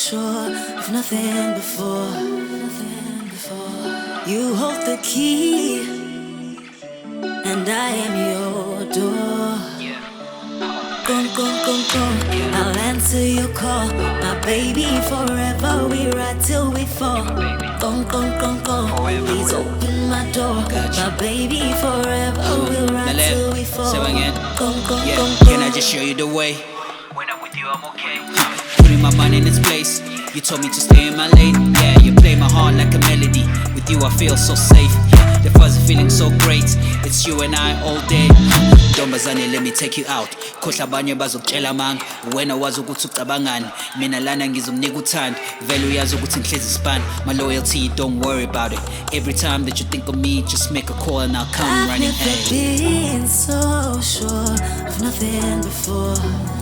sure of nothing before. You hold the key, and I am your door. Gone, gone, gone, gone. I'll answer your call, my baby. Forever we ride till we fall. Gone, gone, gone, gone. Please open my door, my baby. Forever we'll ride till we fall. Gone, gone, gone, gone. Can I just show you the way? When I'm with you, I'm okay. Putting my mind in its place. You told me to stay in my lane. Yeah, you play my heart like a melody. With you, I feel so safe. Yeah, the fuzzy feeling so great. It's you and I all day. Ntombazane, let me take you out. Khohle abanye bazokutshela manga. Wena wazi ukuthi ucabangani. Mina lana ngizomnika uthando. Vele uyazi ukuthi ngihlezi span. My loyalty, don't worry about it. Every time that you think of me, just make a call and I'll come running. I've never been so sure of nothing before.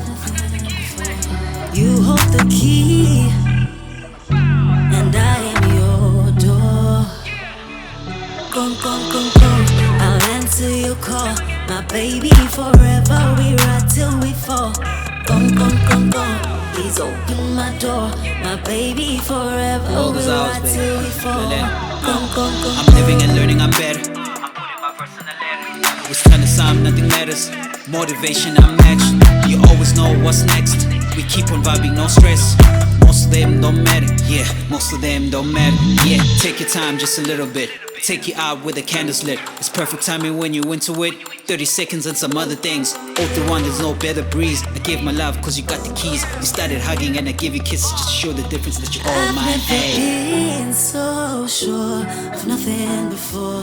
You hold the key, and I am your door. Gone, gone, gone, gone. I'll answer your call, my baby. Forever we ride till we fall. Gone, gone, gone, gone. Please open my door, my baby. Forever we'll ride till we fall. Gone, gone, gone, I'm living and learning, I'm better. I'm putting my personal letter. It's time to sign, nothing matters. Motivation unmatched. You always know what's next. We keep on vibing, no stress. Most of them don't matter. Yeah, most of them don't matter. Yeah, take your time just a little bit. Take you out with the candles lit. It's perfect timing when you into it. 30 seconds and some other things. 031, there's no better breeze. I gave my love cause you got the keys. You started hugging and I give you kisses just to show the difference that you're all mine. I've never been so sure of nothing before.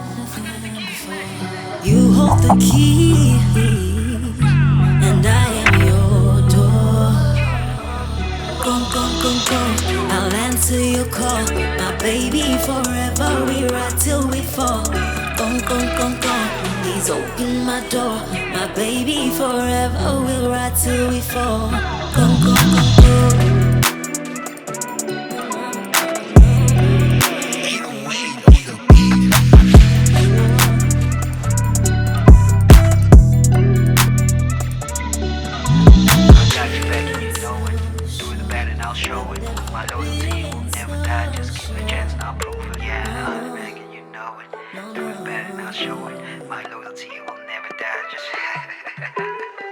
You hold the key, and I am your door. Gone, gone, gone, gone. I'll answer your call, my baby. Forever we ride till we fall. Gone, gone, gone, gone. Please open my door, my baby. Forever we'll ride till we fall. Gone, gone, gone, gone. Show it. My loyalty will never die. Just give me a chance and I'll prove it. Yeah, I'll be back and you know it. Do it better and I'll show it. My loyalty will never die. Just